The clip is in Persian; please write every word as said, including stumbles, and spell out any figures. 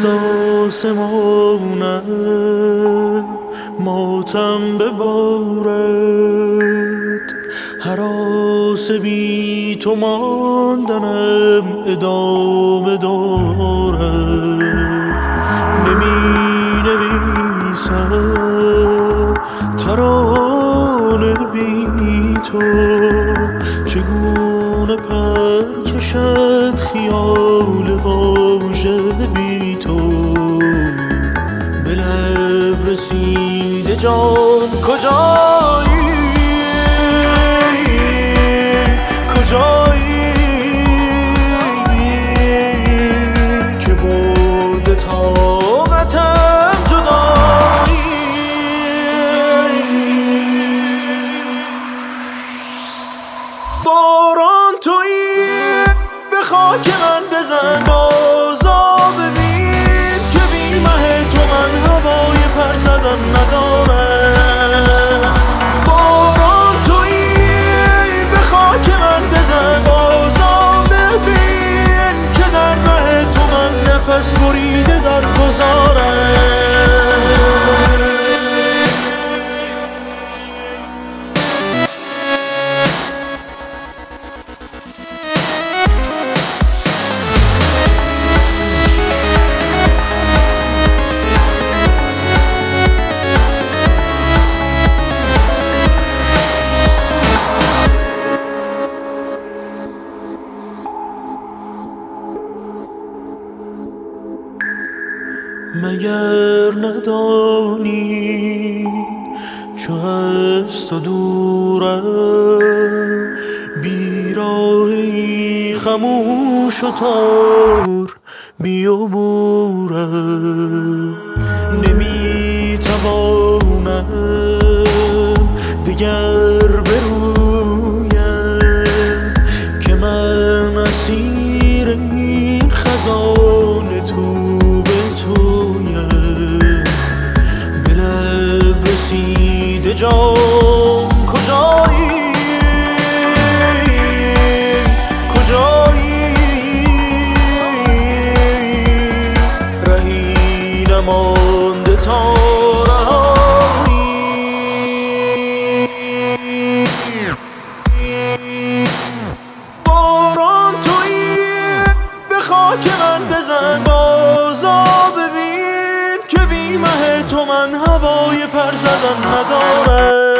آسمانم ماتم ببارد، هراس بی تو ماندنم ادامه دارد. نمی نویسم ترانه بی تو، چگونه پر کشد خیال واژه بی تو. به لب رسیده جان کجایی، کجایی که برده طاقتم جدایی. باران تویی به خاک من بزن، بازا ببین که بی مه تو من هوای پر زدن ندارم. باران تویی به خاک من بزن، بازا ببین که در مه تو من نفس بریده در گذارم. مگر ندانی چو از تو دورم، بیراهی خموش و تار بیابورم. نمی توانم دگر برویم که من اسیر این خزان تو رسیده جان کجایی، کجایی رهی نمانده تا رهایی. باران تویی به خاک من بزن، بازا ببین که بی مه تو من هوای پر زدن ندارم.